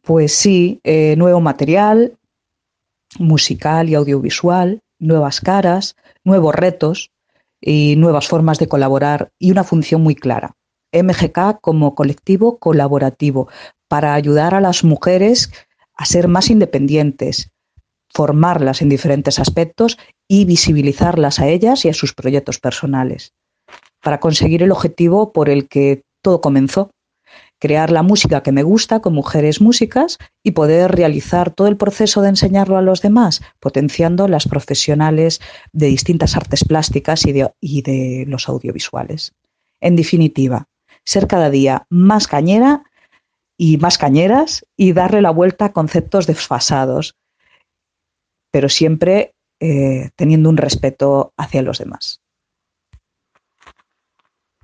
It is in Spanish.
Pues sí, nuevo material musical y audiovisual, nuevas caras, nuevos retos y nuevas formas de colaborar y una función muy clara. MGK como colectivo colaborativo para ayudar a las mujeres a ser más independientes, formarlas en diferentes aspectos y visibilizarlas a ellas y a sus proyectos personales, para conseguir el objetivo por el que todo comenzó: crear la música que me gusta con mujeres músicas y poder realizar todo el proceso de enseñarlo a los demás, potenciando las profesionales de distintas artes plásticas y de los audiovisuales. En definitiva, ser cada día más cañera y más cañeras y darle la vuelta a conceptos desfasados, pero siempre teniendo un respeto hacia los demás.